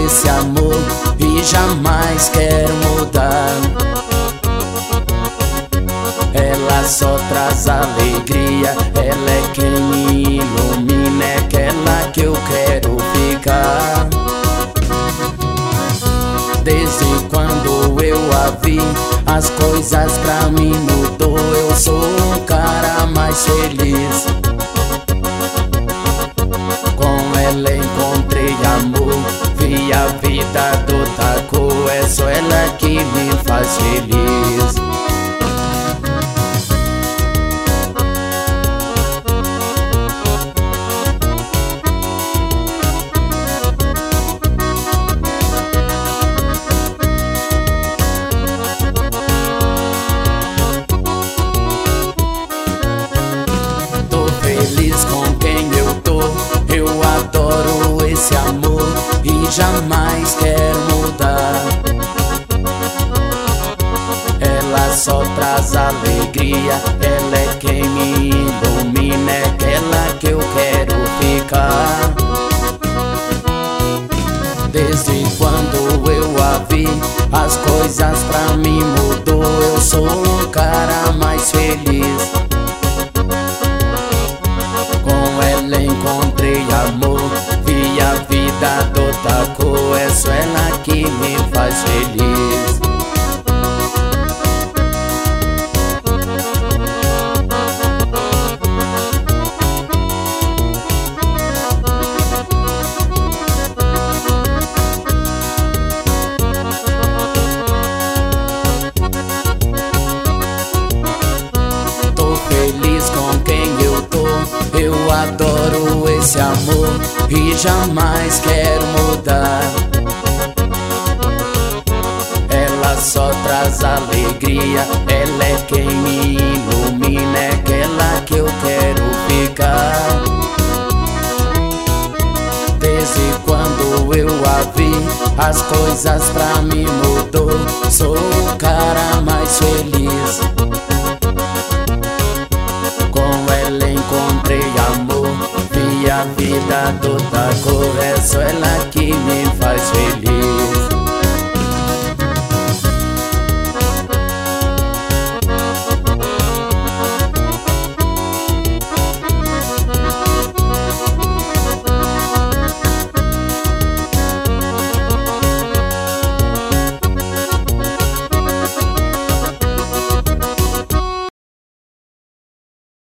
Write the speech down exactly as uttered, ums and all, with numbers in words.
esse amor e jamais quero mudar. Ela só traz alegria, ela é quem me ilumina, é aquela que eu quero ficar. Desde quando eu a vi, as coisas pra mim mudou. Eu sou um cara mais feliz. Com ela encontrei amor, vi a vida do taco. É só ela que me faz feliz. Feliz com quem eu tô, eu adoro esse amor e jamais quero mudar. Ela só traz alegria, ela é quem me ilumina, é aquela que eu quero ficar. Desde quando eu a vi, as coisas pra mim mudou. Eu sou um cara mais feliz. Encontrei amor, vi a vida do taco. É só ela que me faz feliz. Tô feliz com quem eu tô, eu adoro esse amor e jamais quero mudar. Ela só traz alegria, ela é quem me ilumina, é aquela que eu quero ficar. Desde quando eu a vi, as coisas pra mim mudou. Sou o cara mais feliz. Com ela encontrei amor, vi a vida do taco. É só ela que me faz feliz.